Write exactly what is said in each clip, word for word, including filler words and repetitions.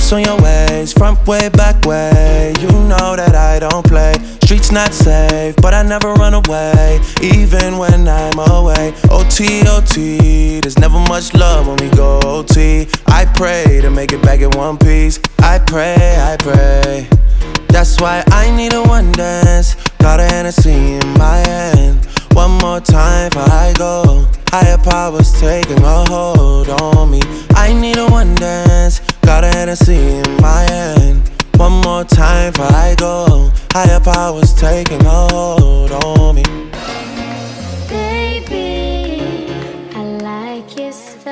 ice on your waist, front way, back way. You know that I don't play. Streets not safe, but I never run away, even when I'm away. O T, O T, there's never much love when we go O T. I pray to make it back in one piece. I pray, I pray. That's why I need a one dance. Got a Hennessy in my hand. One more time before I go. Higher powers taking a hold on me. I need a one dance. Got a Hennessy in my hand. One more time before I go. Higher powers taking a hold on me. Baby, I like it so.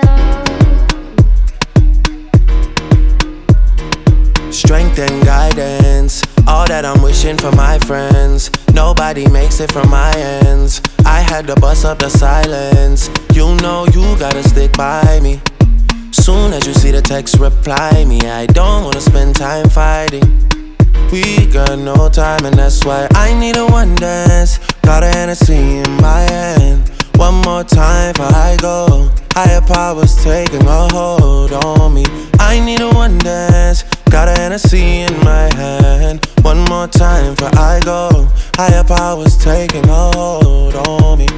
Strength and guidance, all that I'm wishing for my friends. Nobody makes it from my ends. I had to bust up the silence. You know you gotta stick by me. Soon as you see the text, reply me. I don't wanna spend time fighting. We got no time and that's why I need a one dance. Got a Hennessy in my hand. One more time before I go. Higher powers taking a hold on me. I need a one dance. Got a Hennessy in my hand. One more time before I go. Higher powers taking a hold on me.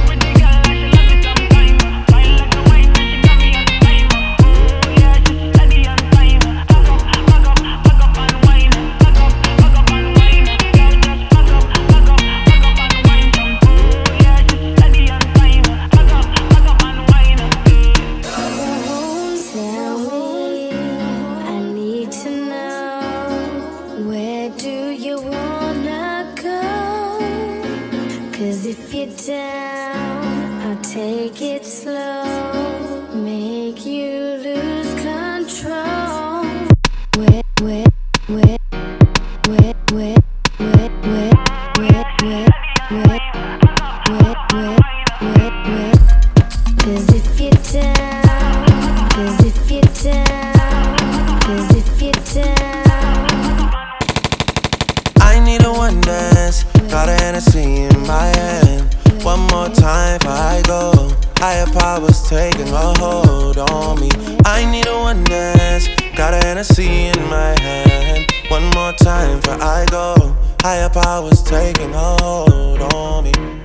Cause if you're down, I'll take it slow, make you lose control. Where, where, where, where, where, where, where, where, where, where, where, where, where, where. Cause if you're down, cause if you're down, cause if you're down. I need a one dance. Got a Hennessy in my hand. One more time before I go. Higher powers taking a hold on me. I need a one dance. Got a Hennessy in my hand. One more time before I go. Higher powers taking a hold on me.